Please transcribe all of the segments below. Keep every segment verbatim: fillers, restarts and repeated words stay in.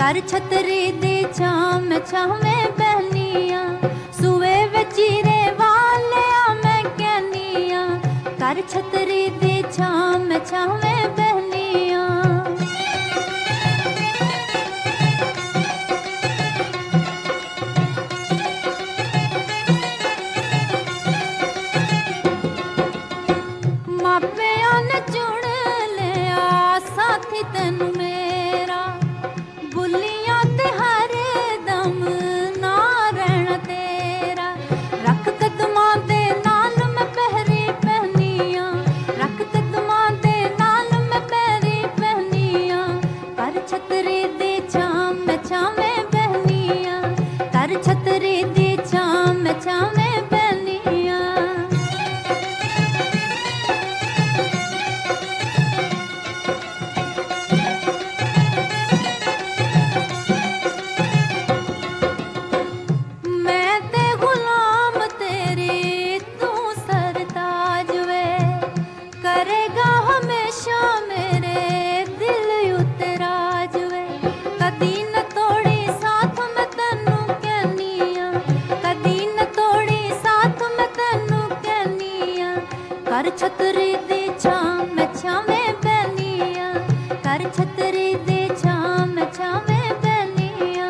कर छतरी दी छाम छावे बहनिया, सुवे वचीरे वालिया मैं कहनिया। कर छतरी दी छाम छावे बहनिया। मापिया ने चुन लिया साथी तेनू मेरा, बुलियां ते हर दम ना रहना तेरा। रख कदमां दे नाल मैं पहरी पहनिया, रख कदमां दे नाल मैं पहरी पहनिया। कर छतरी दी छाम छावे बहनिया, कर छतरी दी छाम छावे बहनिया। करेगा हमेशा मेरे दिल उतराज वे, कदी न तोड़ी साथ मैं तेनू कहनिया, कदी न तोड़ी साथ मैं तेनू कहनिया। कर छतरी दी छाम छावे बहनिया, कर छतरी दी छाम छावे बहनिया।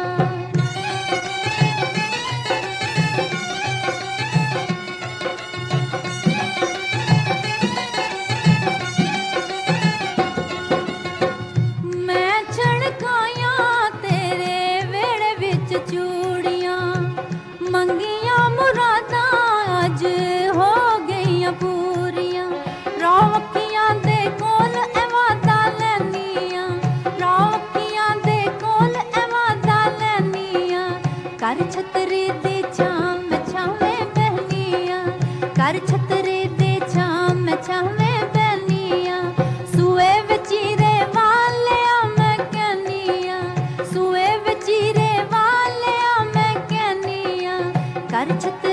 चूड़ियां मंगियां मुरादां अज हो गईयां पूरियां। रौखियां दे कोल ए वादा लैनियां, रौखियां दे कोल ए वादा लैनियां। कर छतरी दी छाम छावे बहनिया, कर छतरी दी छाम छावे बहनिया। सुए वचीरे वालिया मैं कहनिया, सुए वचीरे कर छत